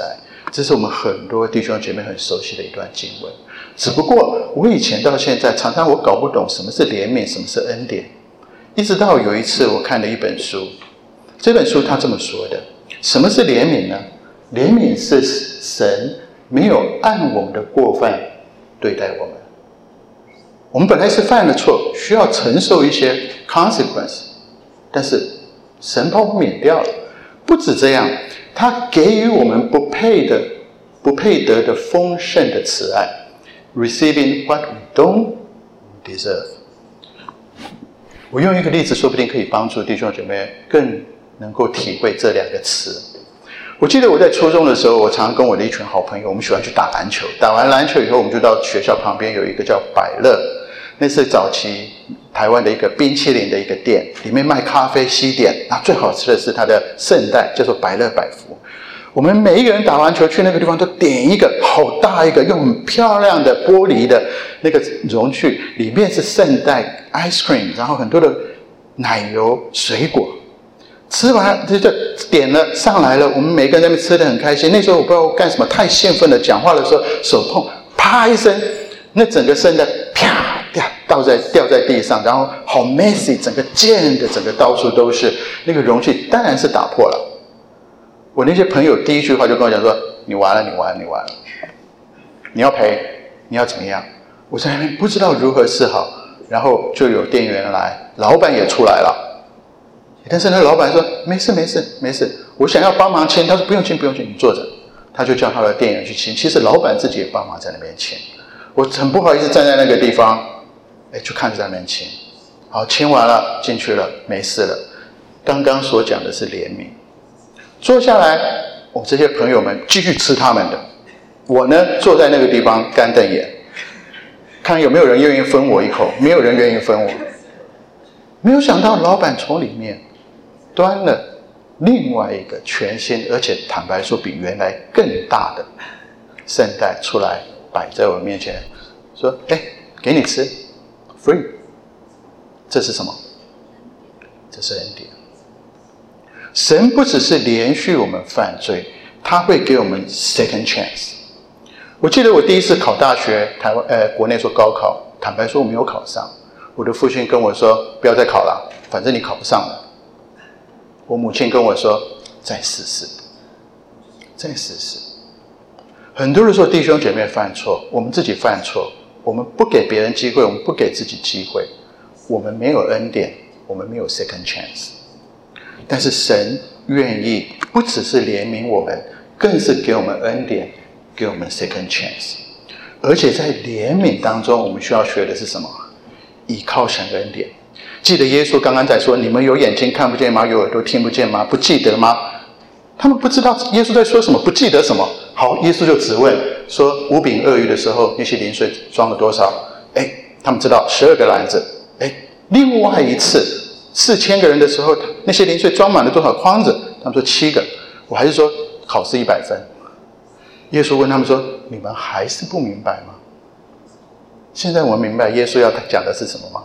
这是我们很多弟兄姐妹很熟悉的一段经文。只不过我以前到现在常常我搞不懂什么是怜悯，什么是恩典。一直到有一次我看了一本书，这本书他这么说的：什么是怜悯呢？怜悯是神没有按我们的过犯对待我们。我们本来是犯了错，需要承受一些 consequence， 但是神把我们免掉了。不止这样，他给予我们不配得的丰盛的慈爱 ，receiving what we don't deserve。我用一个例子，说不定可以帮助弟兄姐妹更能够体会这两个词。我记得我在初中的时候，我常跟我的一群好朋友，我们喜欢去打篮球。打完篮球以后，我们就到学校旁边有一个叫百乐，那是早期台湾的一个冰淇淋的一个店，里面卖咖啡西点。那最好吃的是它的圣代，叫做百乐百福。我们每一个人打完球去那个地方，都点一个好大一个，用很漂亮的玻璃的那个容器，里面是圣代 ice cream， 然后很多的奶油水果。吃完就点了上来了，我们每个人在那边吃得很开心。那时候我不知道干什么，太兴奋了，讲话的时候手碰，啪一声，那整个圣代啪掉在地上，然后好 messy， 整个溅的整个到处都是，那个容器当然是打破了。我那些朋友第一句话就跟我讲说：“你完了，你完了，你完了，你要赔，你要怎么样？”我在那边不知道如何是好，然后就有店员来，老板也出来了。但是那老板说没事没事没事，我想要帮忙签，他说不用签不用签，你坐着。他就叫他的店员去签，其实老板自己也帮忙在那边签。我很不好意思站在那个地方，就看着在那边签。好，签完了进去了，没事了。刚刚所讲的是怜悯。坐下来，我这些朋友们继续吃他们的，我呢坐在那个地方干瞪眼，看有没有人愿意分我一口，没有人愿意分我。没有想到老板从里面端了另外一个全新，而且坦白说比原来更大的圣代出来摆在我面前，说：“给你吃 ，free。”这是什么？这是恩典。神不只是连续我们犯罪，他会给我们 second chance。我记得我第一次考大学，国内说高考，坦白说我没有考上。我的父亲跟我说：“不要再考了，反正你考不上了。”我母亲跟我说：“再试试，再试试。”很多的时候，弟兄姐妹犯错，我们自己犯错，我们不给别人机会，我们不给自己机会，我们没有恩典，我们没有 second chance。但是神愿意不只是怜悯我们，更是给我们恩典，给我们 second chance。而且在怜悯当中，我们需要学的是什么？依靠神的恩典。记得耶稣刚刚在说：“你们有眼睛看不见吗？有耳朵听不见吗？不记得吗？”他们不知道耶稣在说什么，不记得什么。好，耶稣就质问说：“5饼2鱼的时候，那些零碎装了多少？”他们知道12个篮子。另外一次4000个人的时候，那些零碎装满了多少筐子？他们说7个。我还是说考试100分。耶稣问他们说：“你们还是不明白吗？”现在我们明白耶稣要讲的是什么吗？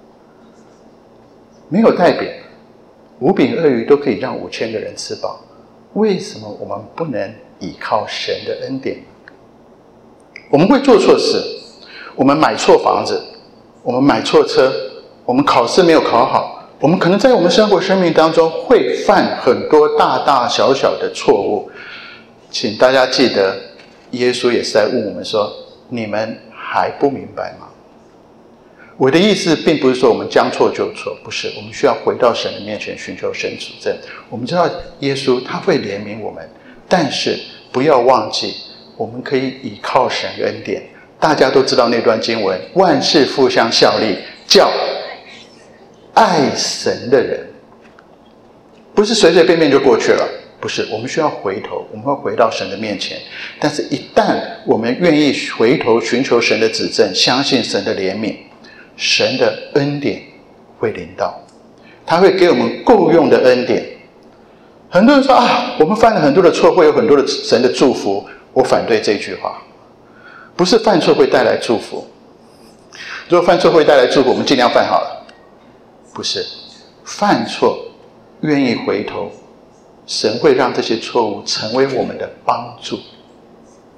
没有代表5饼2鱼都可以让5000个人吃饱，为什么我们不能依靠神的恩典？我们会做错事，我们买错房子，我们买错车，我们考试没有考好，我们可能在我们生命当中会犯很多大大小小的错误。请大家记得，耶稣也是在问我们说：“你们还不明白吗？”我的意思并不是说我们将错就错，不是，我们需要回到神的面前寻求神指正。我们知道耶稣他会怜悯我们，但是不要忘记我们可以依靠神的恩典。大家都知道那段经文：万事互相效力，叫爱神的人。不是随随便便就过去了，不是，我们需要回头，我们会回到神的面前。但是一旦我们愿意回头寻求神的指正，相信神的怜悯，神的恩典会临到，他会给我们够用的恩典。很多人说我们犯了很多的错，会有很多的神的祝福。我反对这句话，不是犯错会带来祝福。如果犯错会带来祝福，我们尽量犯好了。不是，犯错愿意回头，神会让这些错误成为我们的帮助。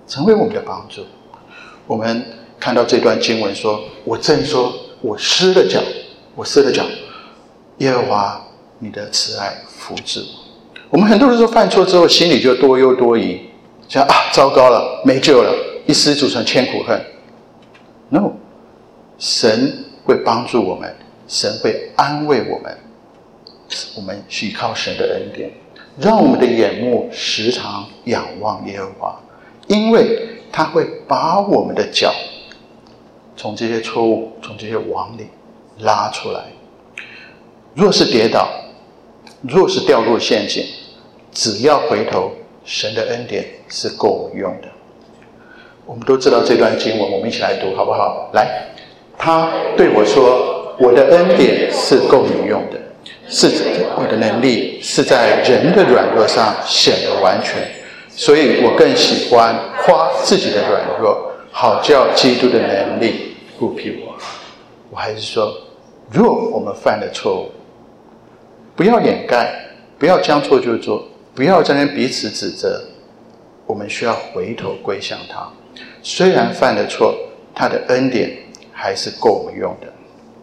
成为我们的帮助。我们看到这段经文说，我正说，我失了脚，耶和华你的慈爱扶持我。我们很多人说犯错之后心里就多忧多疑，想糟糕了，没救了，一失足成千古恨。No， 神会帮助我们，神会安慰我们，我们依靠神的恩典，让我们的眼目时常仰望耶和华，因为他会把我们的脚从这些错误，从这些网里拉出来。若是跌倒，若是掉入陷阱，只要回头，神的恩典是够我们用的。我们都知道这段经文，我们一起来读好不好？来，他对我说，我的恩典是够你用的，是我的能力是在人的软弱上显得完全，所以我更喜欢夸自己的软弱，好叫基督的能力护庇我。我还是说，若我们犯了错误，不要掩盖，不要将错就错，不要在那边彼此指责，我们需要回头归向他。虽然犯了错，他的恩典还是够我们用的。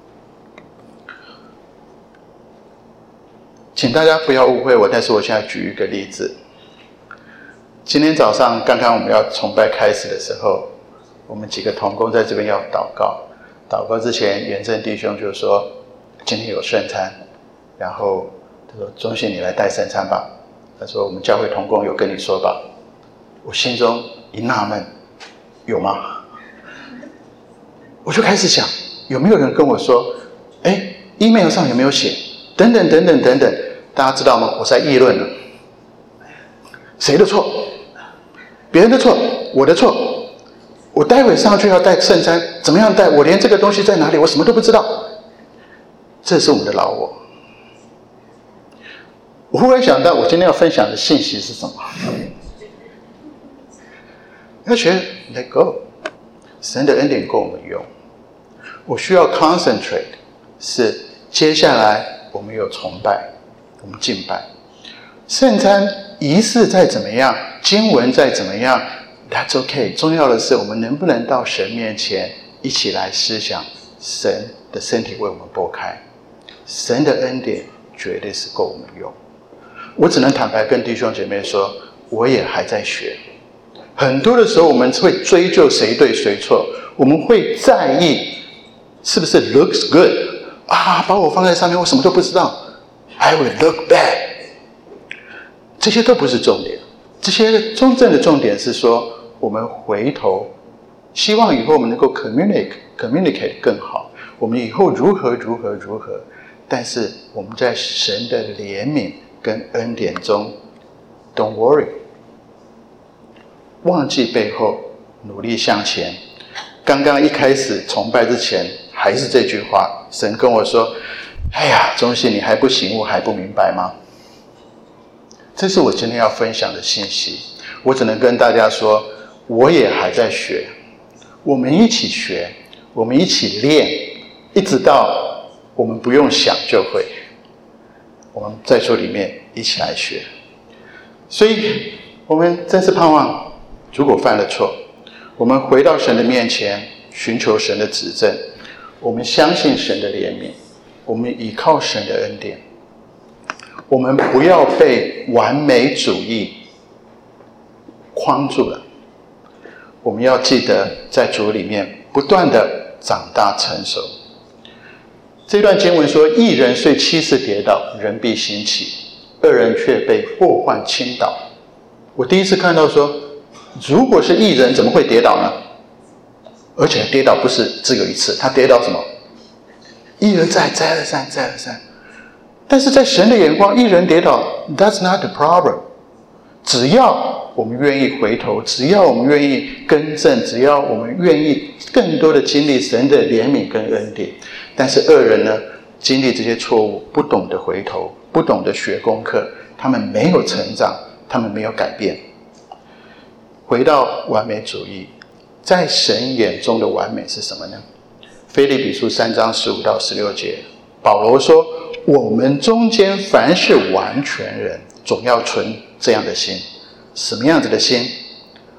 请大家不要误会我，但是我现在举一个例子。今天早上刚刚我们要崇拜开始的时候，我们几个同工在这边要祷告。祷告之前，元正弟兄就说今天有圣餐，然后他说钟信你来带圣餐吧。他说我们教会同工有跟你说吧。我心中一纳闷，有吗？我就开始想，有没有人跟我说email 上有没有写等等等等等等。大家知道吗？我在议论了，谁的错？别人的错，我的错。我待会上去要带圣餐，怎么样带？我连这个东西在哪里，我什么都不知道。这是我们的老我。我忽然想到，我今天要分享的信息是什么？要学 let go， 神的恩典够我们用。我需要 concentrate， 是接下来我们有崇拜，我们敬拜，圣餐仪式再怎么样，经文再怎么样，That's okay。重要的是，我们能不能到神面前一起来思想，神的身体为我们剥开，神的恩典绝对是够我们用。我只能坦白跟弟兄姐妹说，我也还在学。很多的时候，我们会追究谁对谁错，我们会在意是不是 looks good 把我放在上面，我什么都不知道。I will look bad。这些都不是重点，这些真正的重点是说，我们回头，希望以后我们能够 communicate 更好。我们以后如何，但是我们在神的怜悯跟恩典中 ，Don't worry， 忘记背后，努力向前。刚刚一开始崇拜之前，还是这句话，神跟我说：“哎呀，钟信，你还不醒悟，还不明白吗？”这是我今天要分享的信息。我只能跟大家说，我也还在学，我们一起学，我们一起练，一直到我们不用想就会。我们在座里面一起来学。所以我们真是盼望，如果犯了错，我们回到神的面前，寻求神的指正，我们相信神的怜悯，我们依靠神的恩典，我们不要被完美主义框住了。我们要记得在主里面不断的长大成熟。这段经文说，义人虽7次跌倒，人必兴起，恶人却被祸患倾倒。我第一次看到说，如果是义人怎么会跌倒呢？而且跌倒不是只有一次，他跌倒什么？一而再，再而三，再而三。但是在神的眼光，义人跌倒 ，That's not the problem。只要我们愿意回头，只要我们愿意更正，只要我们愿意更多的经历神的怜悯跟恩典。但是恶人呢，经历这些错误，不懂得回头，不懂得学功课，他们没有成长，他们没有改变。回到完美主义，在神眼中的完美是什么呢？腓立比书3章15到16节，保罗说，我们中间凡是完全人，总要存这样的心。什么样子的心？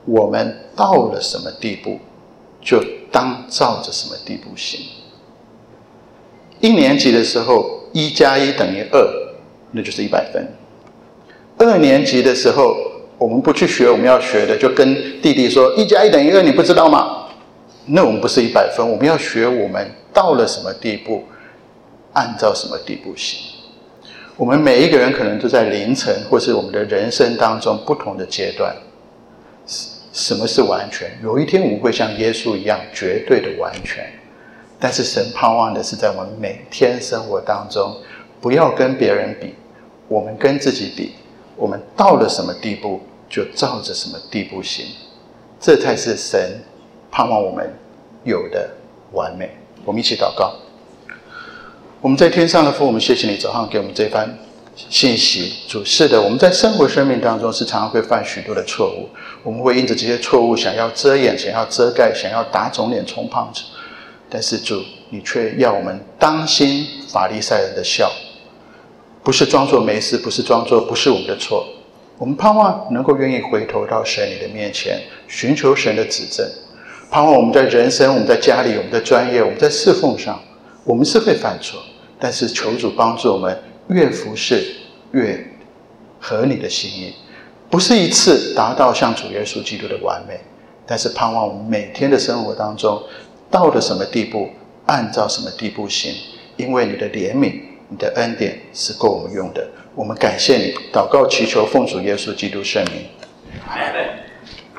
我们到了什么地步，就当照着什么地步行。1年级的时候1+1等于2，那就是100分。2年级的时候，我们不去学我们要学的，就跟弟弟说1+1等于2，你不知道吗？那我们不是100分，我们要学我们到了什么地步，按照什么地步行。我们每一个人可能都在凌晨或是我们的人生当中不同的阶段。什么是完全？有一天我们会像耶稣一样绝对的完全，但是神盼望的是在我们每天生活当中，不要跟别人比，我们跟自己比，我们到了什么地步就照着什么地步行，这才是神盼望我们有的完美。我们一起祷告。我们在天上的父，我们谢谢你早上给我们这番信息。主，是的，我们在生活生命当中是常常会犯许多的错误，我们会因着这些错误想要遮掩，想要遮盖，想要打肿脸充胖子，但是主，你却要我们当心法利赛人的笑，不是装作没事，不是装作不是我们的错。我们盼望能够愿意回头到神你的面前，寻求神的指正。盼望我们在人生，我们在家里，我们在专业，我们在侍奉上，我们是会犯错，但是求主帮助我们越服侍越合你的心意，不是一次达到像主耶稣基督的完美，但是盼望我们每天的生活当中到了什么地步，按照什么地步行，因为你的怜悯，你的恩典是够我们用的。我们感谢你，祷告祈求奉主耶稣基督圣名。